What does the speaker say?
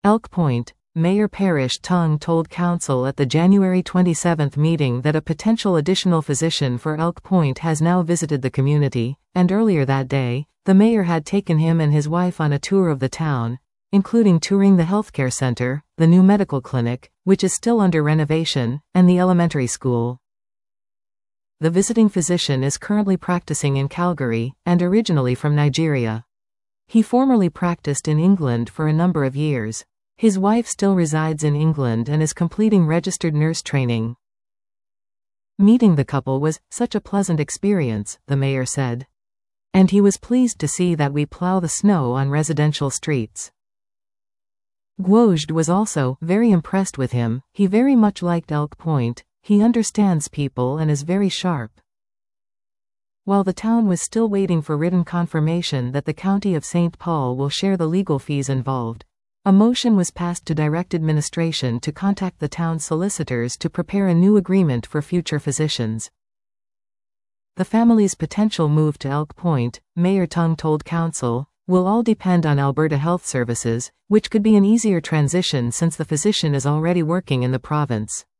Elk Point, Mayor Parrish Tung told Council at the January 27 meeting that a potential additional physician for Elk Point has now visited the community, and earlier that day, the mayor had taken him and his wife on a tour of the town, including touring the healthcare center, the new medical clinic, which is still under renovation, and the elementary school. The visiting physician is currently practicing in Calgary, and originally from Nigeria. He formerly practiced in England for a number of years. His wife still resides in England and is completing registered nurse training. Meeting the couple was such a pleasant experience, the mayor said. And he was pleased to see that we plow the snow on residential streets. Guojd was also very impressed with him. He very much liked Elk Point. He understands people and is very sharp. While the town was still waiting for written confirmation that the County of St. Paul will share the legal fees involved, a motion was passed to direct administration to contact the town's solicitors to prepare a new agreement for future physicians. The family's potential move to Elk Point, Mayor Tung told Council, will all depend on Alberta Health Services, which could be an easier transition since the physician is already working in the province.